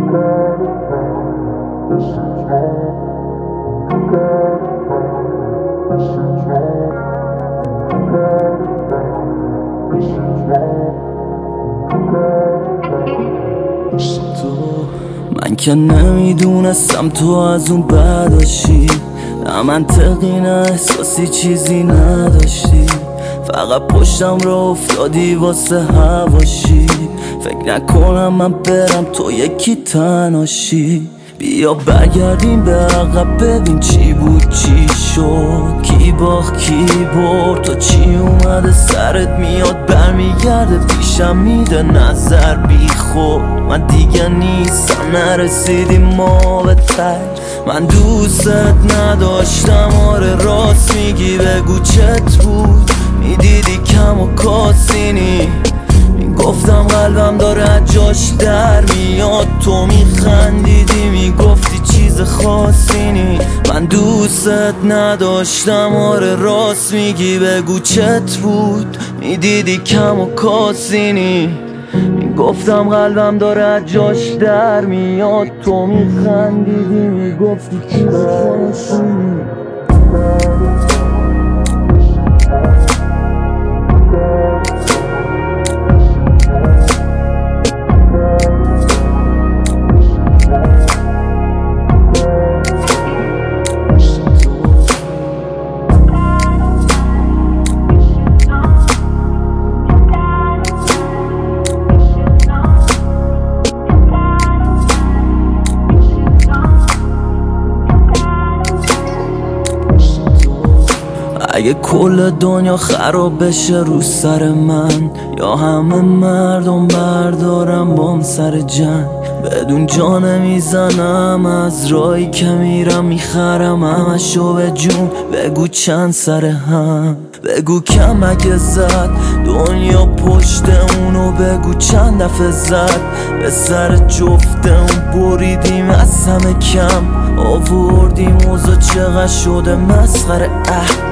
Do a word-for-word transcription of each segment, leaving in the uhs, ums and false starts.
من که نمیدونستم تو از اون بداشی، نه منطقی نه احساسی چیزی نداشتی، فقط پشتم رو افتادی واسه هواشی. فکر نکنم من برم تو یکی تنهاشی. بیا برگردیم به عقب ببین چی بود چی شد، کی باخت کی برد، تو چی اومده سرت میاد برمیگرده پیشم میده نظر بی خود. من دیگه نیستم نرسیدیم ما به تج، من دوست نداشتم آره راست میگی بگو چت بود، میدیدی کم و کاسینی، میگفتم قلبم داره جاش در میاد، تو میخندیدی میگفتی چیز خاصی نی. من دوست نداشتم آره راست میگی بگو چت بود، میدیدی کم و کاسینی، میگفتم قلبم داره جاش در میاد، تو میخندیدی میگفتی چیز خاصی نی. اگه کل دنیا خراب بشه رو سر من، یا همه مردم بردارم بام سر جنگ، بدون جا نمیزنم از راهی که میرم میخرم همشو به جون، بگو چند سر هم، بگو کم اگه زد دنیا پشت اونو، بگو چند دفعه زد به سر جفت اون، بریدیم از همه کم آوردیم اوضاع چقدر شده مسخره. اه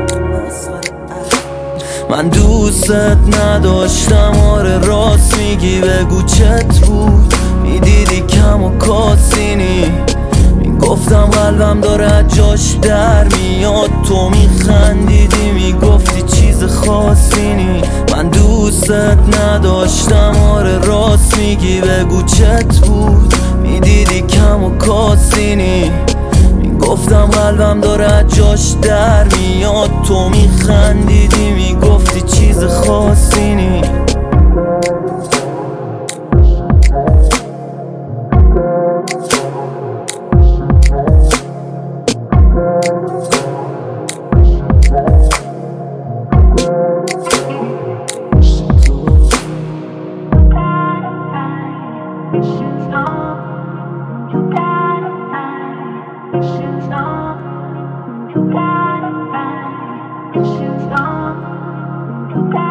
من دوست نداشتم آره راست میگی بگو چت بود، میدیدی کم و کاسینی، میگفتم قلبم داره جاش در میاد، تو میخندیدی میگفتی چیز خاصی نی. من دوست نداشتم آره راست میگی بگو چت بود، میدیدی کم و کاسینی، گفتم قلبم داره جاش در میاد، تو میخندیدی میگفتی چیز خاصی نی. You gotta find, you gotta find, you gotta